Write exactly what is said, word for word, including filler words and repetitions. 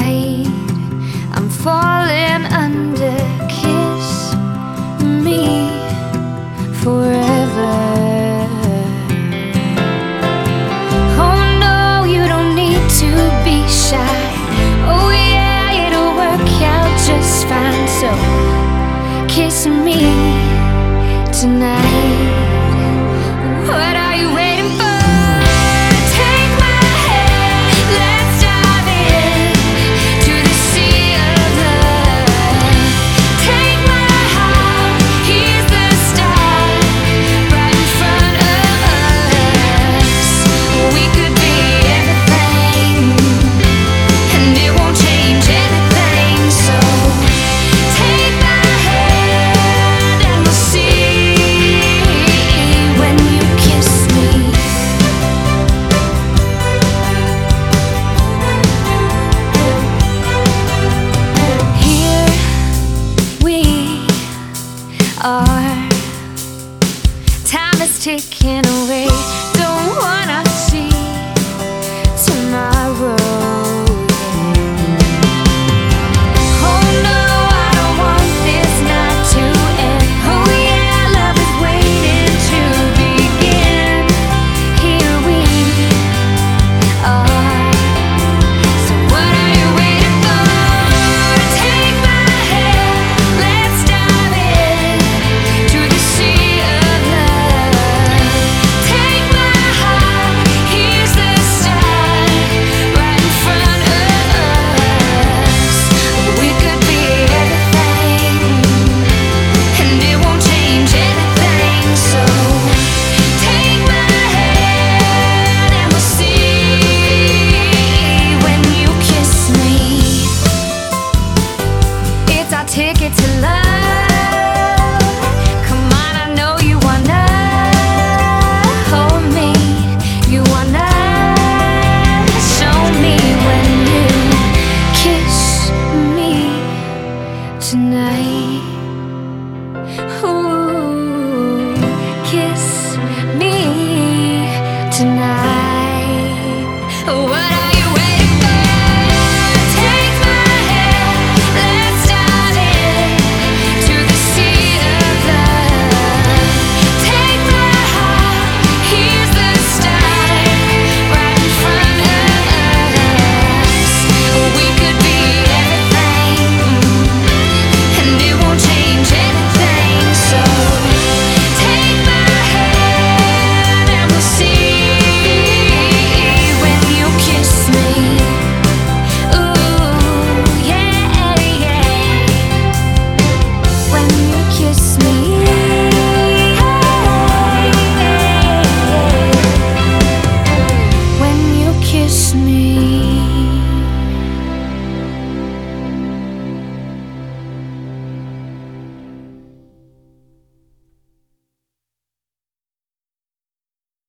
tonight I'm falling under. Kiss me forever. Oh no, you don't need to be shy. Oh yeah, it'll work out just fine. So kiss me tonight. What are you waiting for? Take my hand, let's dive in to the sea of love. Take my heart, here's the start, right in front of us. We could be everything, and it won't change anything. So take my hand and we'll see when you kiss me. Here we are, time is ticking away. Don't wanna see tomorrow. Oh no, I don't want this night to end. Oh yeah, love is waiting to begin. Here we are. So what are you waiting for? Take my hand, let's dive in to the sea of love. Take my heart, here's the start, right in front of us. We could be everything, and it won't change anything. So take my hand and we'll see when you kiss me. It's our ticket to love. Come on, I know you wanna hold me. You wanna show me when you kiss me tonight.